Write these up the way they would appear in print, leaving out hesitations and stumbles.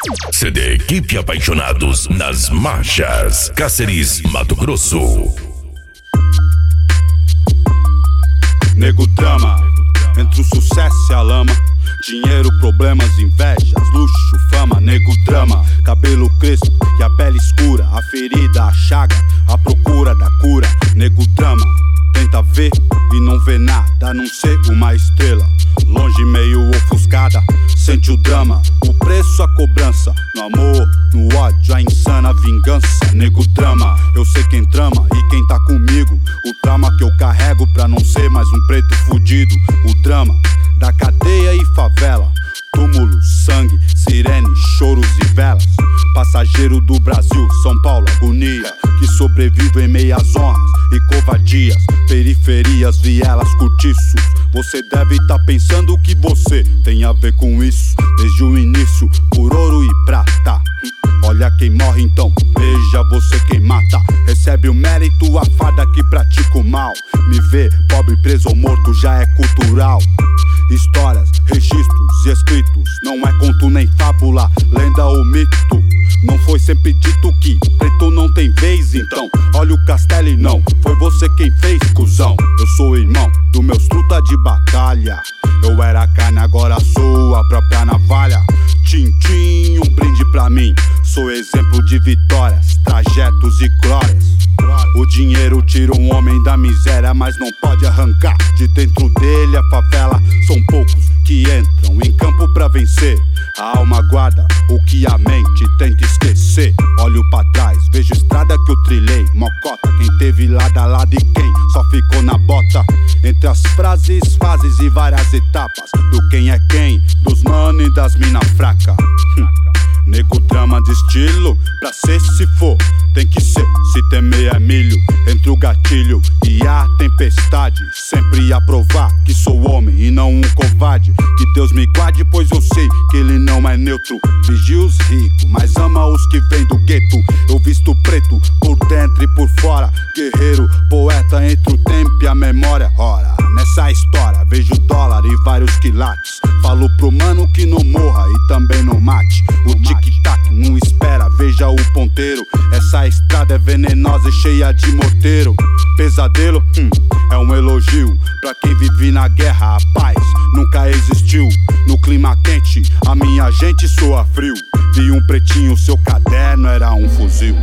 CD Equipe Apaixonados nas Marchas, Cáceres, Mato Grosso. Nego drama, entre o sucesso e a lama. Dinheiro, problemas, invejas, luxo, fama. Nego drama, cabelo crespo e a pele escura. A ferida, a chaga, a procura da cura. Nego drama, tenta ver e não vê nada, a não ser uma estrela longe, meio ofuscada. Sente o drama, o preço, a cobrança. No amor, no ódio, a insana vingança. Nego drama, eu sei quem trama e quem tá comigo. O drama que eu carrego pra não ser mais um preto fudido. O drama da cadeia e favela. Túmulo, sangue, sirene, choros e velas. Passageiro do Brasil, São Paulo, agonia. Que sobrevive em meias honras e covardias. Periferias, vielas, cortiços. Você deve tá pensando que você tem a ver com isso. Desde o início, por ouro e prata. Olha quem morre então, veja você quem mata. Recebe o mérito, a farda que pratica o mal. Me vê, pobre, preso ou morto já é cultural. Histórias, registros e escritos. Não é conto nem fábula, lenda ou mito. Não foi sempre dito que preto não tem vez, então olha o castelo e não foi você quem fez, cuzão. Eu sou irmão do meus truta de batalha. Eu era carne, agora sou a própria navalha. Tintim, um brinde pra mim. Sou exemplo de vitórias, trajetos e glórias. O dinheiro tira um homem da miséria, mas não pode arrancar de dentro dele a favela. São poucos que entram em campo pra vencer. A alma guarda o que a mente tenta esquecer. Olho pra trás, vejo estrada que eu trilhei. Mocota, quem teve lado a lado e quem só ficou na bota. Entre as frases, fases e várias etapas do quem é quem, dos mano e das mina fraca. Nego drama de estilo, pra ser se for, tem que ser, se temer é milho. Entre o gatilho e a tempestade, sempre a provar que sou homem e não um covarde. Que Deus me guarde, pois eu sei que ele não é neutro. Vigia os ricos, mas ama os que vêm do gueto. Eu visto preto, por dentro e por fora. Guerreiro, poeta entre o tempo e a memória. Ora, nessa história vejo dólar e vários quilates. Falo pro mano que não morra e também não mate. O tic-tac não espera, veja o ponteiro. Essa estrada é venenosa e cheia de morteiro. Pesadelo, é um elogio pra quem vive na guerra. A paz nunca existiu. No clima quente, a minha gente soa frio. Vi um pretinho, seu caderno era um fuzil.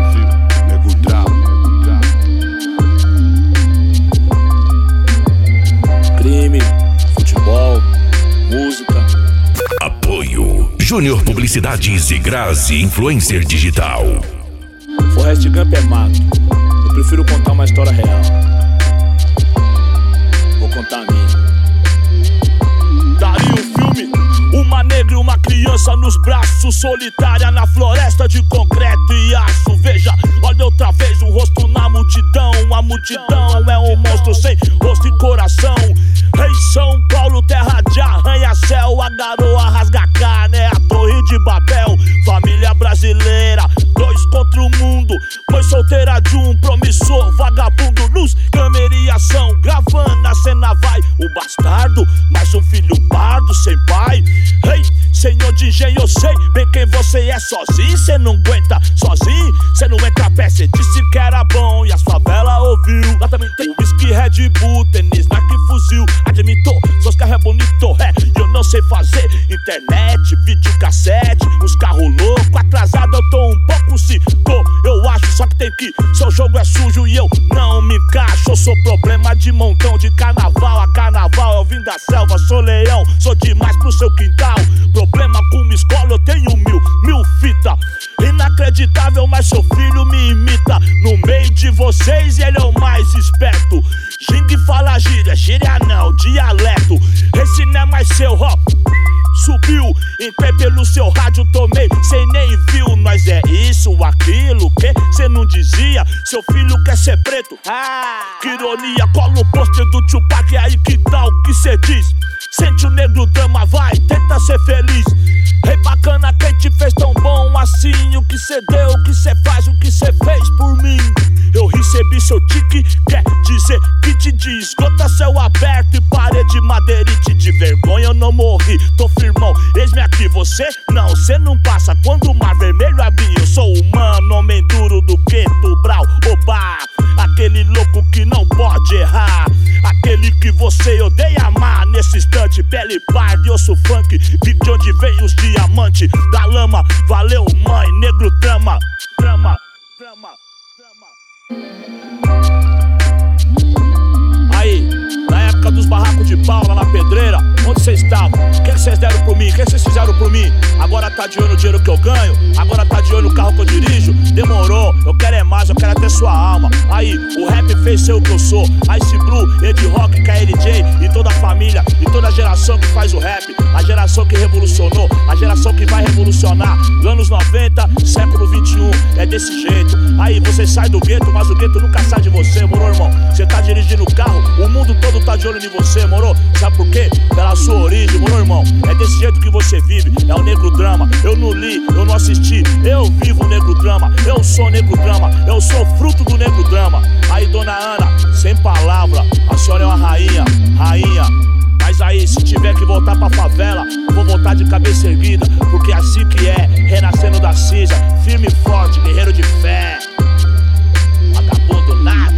Nego drama. Crime, futebol, música. Apoio Júnior Publicidades e Grazi Influencer Digital. Forrest Gump é mato. Eu prefiro contar uma história real. Vou contar a minha. Daria um filme, uma negra e uma criança nos braços, solitária na floresta de concreto e aço. Veja, olha outra vez o rosto na multidão. A multidão é um monstro sem rosto e coração. Em São Paulo, terra de arranha-céu. A garoa rasga carne, é a torre de Babel. Família brasileira, dois contra o mundo. Mãe solteira de um promissor vagabundo. Luz, câmera e ação, gravando a cena vai. O bastardo, mais um filho pardo sem pai. Ei, senhor de engenho, eu sei bem quem você é. Sozinho cê não aguenta, sozinho cê não entra a pé. Cê disse que era bom e as favelas ouviu. Lá também tem whisky, Red Bull, tênis, Nike, fuzil. Admitou, seus carros é bonito, eu não sei fazer internet, videocassete, uns carros loucos. Atrasado eu tô um pouco, se tô, eu acho. Só que tem que, seu jogo é sujo e eu não me encaixo. Eu sou problema de montão, de carnaval a carnaval. Eu vim da selva, sou leão, sou demais pro seu quintal. Problema com uma escola, eu tenho mil fita. Inacreditável, mas seu filho me imita. No meio de vocês ele é o mais esperto. Gingue fala gíria, gíria não, dialeto. Esse não é mais seu, ó. Subiu, entrei pelo seu rádio, tomei, cê nem viu. Nós é isso, aquilo, que cê não dizia. Seu filho quer ser preto, que ironia. Cola o pôster do Tupac, aí que tal que cê diz? Sente o negro drama, vai, tenta ser feliz. Ei, bacana, quem te fez tão bom assim? O que cê deu, o que cê faz, o que cê fez por mim? Eu recebi seu tique, quer dizer que te diz. Gota, céu aberto e parede madeirite. De vergonha eu não morri, tô firmão, eis-me aqui. você? Não, cê não passa. Quando o mar vermelho abrir, eu sou humano, homem duro do gueto, brau, oba. Aquele louco que não pode errar, aquele que você odeia amar. Nesse instante, pele parda, osso funk, vi de onde vem os diamantes da lama. Valeu, mãe, negro trama, trama, trama, trama. Aí, na época dos barracos de pau lá na pedreira, onde vocês estavam? O que vocês deram por mim? O que vocês fizeram por mim? Agora tá de olho no dinheiro que eu ganho? Agora tá de olho no carro que eu dirijo? Demorou, eu quero é mais, eu quero até sua alma. Aí, o rap fez ser o que eu sou. Ice Blue, Ed Rock, KLJ e toda a família, e toda a geração que faz o rap. A geração que revolucionou, a geração que vai revolucionar. Anos 90, século 21, é desse jeito. Aí, você sai do gueto, mas o gueto nunca sai de você, moro, irmão? Você tá dirigindo o carro, o mundo todo tá de olho em você, moro? Sabe por quê? Pela sua origem, moro, irmão? É desse jeito que você vive, é o negro drama. Eu não li, eu não assisti, eu vivo o negro drama. Eu sou negro drama, eu sou fruto do negro drama. Aí, dona Ana, sem palavra, a senhora é uma rainha, rainha. Mas aí, se tiver que voltar pra favela, vou voltar de cabeça erguida, porque é assim que é, renascendo da cinza, firme e forte, guerreiro de fé. Vagabundo nato.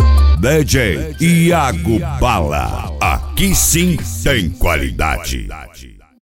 DJ Iago Bala, aqui sim tem qualidade.